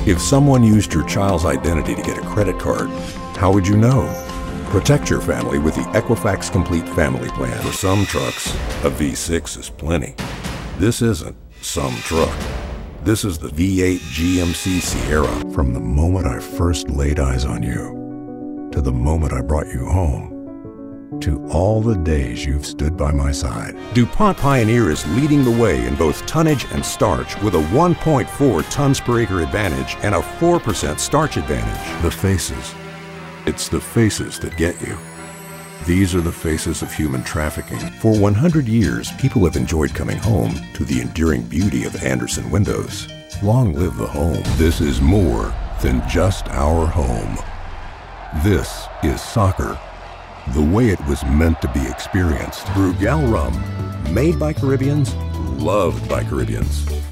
If someone used your child's identity to get a credit card, how would you know? Protect your family with the Equifax Complete Family Plan. For some trucks, a V6 is plenty. This isn't some truck. This is the V8 GMC Sierra. From the moment I first laid eyes on you, to the moment I brought you home, to all the days you've stood by my side. DuPont Pioneer is leading the way in both tonnage and starch with a 1.4 tons per acre advantage and a 4% starch advantage. The faces. It's the faces that get you. These are the faces of human trafficking. For 100 years, people have enjoyed coming home to the enduring beauty of Andersen windows. Long live the home. This is more than just our home. This is soccer, the way it was meant to be experienced. Brugal rum, made by Caribbeans, loved by Caribbeans.